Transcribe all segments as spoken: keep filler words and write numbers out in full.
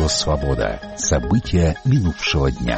Радио «Свобода». События минувшего дня.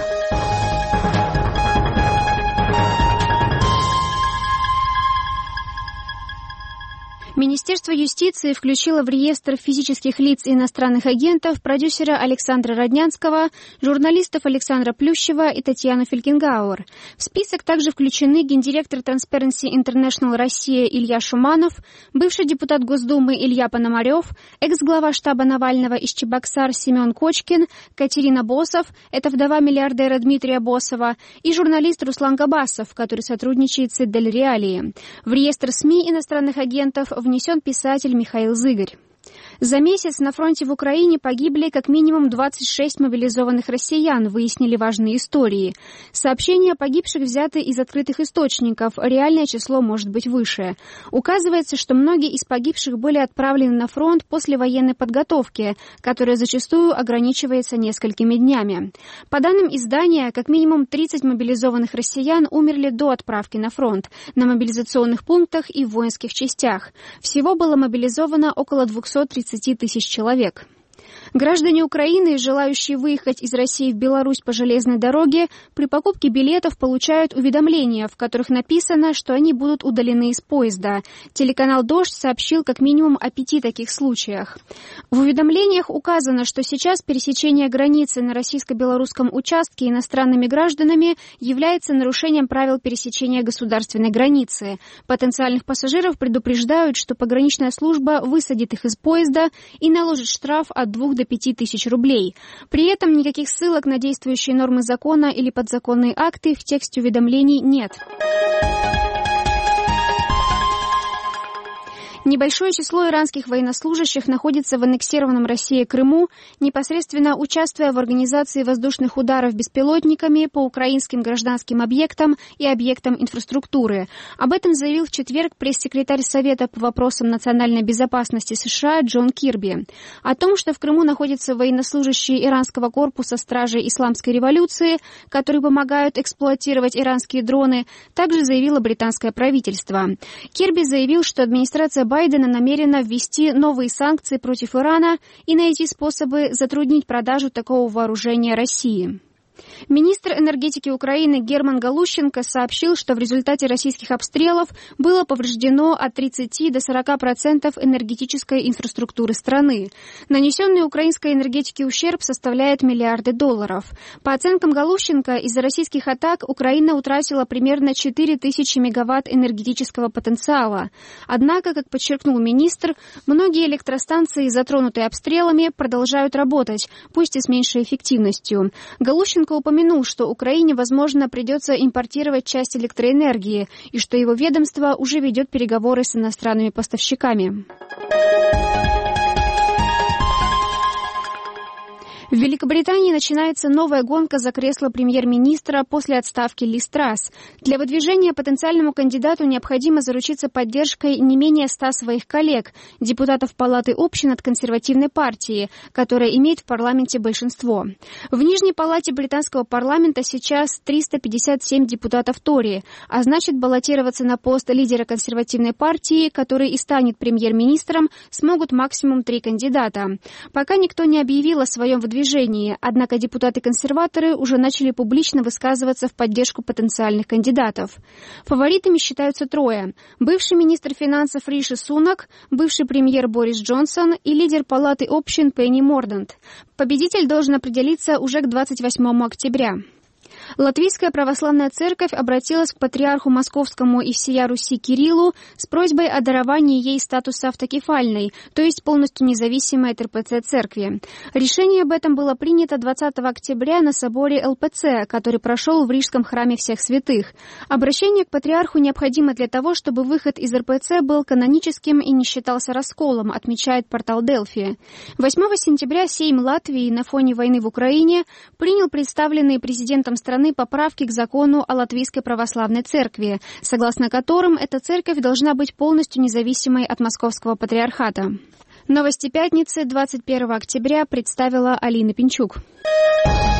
Министерство юстиции включило в реестр физических лиц и иностранных агентов продюсера Александра Роднянского, журналистов Александра Плющева и Татьяну Фелькенгауэр. В список также включены гендиректор Transparency International Россия Илья Шуманов, бывший депутат Госдумы Илья Пономарев, экс-глава штаба Навального из Чебоксар Семен Кочкин, Катерина Босов, это вдова миллиардера Дмитрия Босова, и журналист Руслан Габасов, который сотрудничает с Дель Реалии. В реестр СМИ иностранных агентов внесен писатель Михаил Зыгорь. За месяц на фронте в Украине погибли как минимум двадцать шесть мобилизованных россиян, выяснили важные истории. Сообщения о погибших взяты из открытых источников, реальное число может быть выше. Указывается, что многие из погибших были отправлены на фронт после военной подготовки, которая зачастую ограничивается несколькими днями. По данным издания, как минимум тридцать мобилизованных россиян умерли до отправки на фронт, на мобилизационных пунктах и в воинских частях. Всего было мобилизовано около двухсот тридцати тысяч человек. Граждане Украины, желающие выехать из России в Беларусь по железной дороге, при покупке билетов получают уведомления, в которых написано, что они будут удалены из поезда. Телеканал «Дождь» сообщил как минимум о пяти таких случаях. В уведомлениях указано, что сейчас пересечение границы на российско-белорусском участке иностранными гражданами является нарушением правил пересечения государственной границы. Потенциальных пассажиров предупреждают, что пограничная служба высадит их из поезда и наложит штраф от двух до пяти тысяч рублей. При этом никаких ссылок на действующие нормы закона или подзаконные акты в тексте уведомлений нет. Небольшое число иранских военнослужащих находится в аннексированном Россией Крыму, непосредственно участвуя в организации воздушных ударов беспилотниками по украинским гражданским объектам и объектам инфраструктуры. Об этом заявил в четверг пресс-секретарь Совета по вопросам национальной безопасности США Джон Кирби. О том, что в Крыму находятся военнослужащие иранского корпуса стражей исламской революции, которые помогают эксплуатировать иранские дроны, также заявило британское правительство. Кирби заявил, что администрация Байдена намерена ввести новые санкции против Ирана и найти способы затруднить продажу такого вооружения России. Министр энергетики Украины Герман Галущенко сообщил, что в результате российских обстрелов было повреждено от тридцати до сорока процентов энергетической инфраструктуры страны. Нанесенный украинской энергетике ущерб составляет миллиарды долларов. По оценкам Галущенко, из-за российских атак Украина утратила примерно четыре тысячи мегаватт энергетического потенциала. Однако, как подчеркнул министр, многие электростанции, затронутые обстрелами, продолжают работать, пусть и с меньшей эффективностью. Галущенко упомянул, что Украине, возможно, придется импортировать часть электроэнергии и что его ведомство уже ведет переговоры с иностранными поставщиками. В Великобритании начинается новая гонка за кресло премьер-министра после отставки Ли Страс. Для выдвижения потенциальному кандидату необходимо заручиться поддержкой не менее ста своих коллег, депутатов Палаты общин от консервативной партии, которая имеет в парламенте большинство. В Нижней палате британского парламента сейчас триста пятьдесят семь депутатов Тори, а значит, баллотироваться на пост лидера консервативной партии, который и станет премьер-министром, смогут максимум три кандидата. Пока никто не объявил о своем выдвижении, однако депутаты-консерваторы уже начали публично высказываться в поддержку потенциальных кандидатов. Фаворитами считаются трое. Бывший министр финансов Риши Сунак, бывший премьер Борис Джонсон и лидер Палаты общин Пенни Мордант. Победитель должен определиться уже к двадцать восьмому октября. Латвийская православная церковь обратилась к патриарху Московскому и всея Руси Кириллу с просьбой о даровании ей статуса автокефальной, то есть полностью независимой от эр пэ цэ церкви. Решение об этом было принято двадцатого октября на соборе эл пэ цэ, который прошел в Рижском храме всех святых. Обращение к патриарху необходимо для того, чтобы выход из эр пэ цэ был каноническим и не считался расколом, отмечает портал Делфи. восьмого сентября Сейм Латвии на фоне войны в Украине принял представленные президентом страны поправки к закону о Латвийской православной церкви, согласно которым эта церковь должна быть полностью независимой от Московского патриархата. Новости пятницы, двадцать первого октября, представила Алина Пинчук.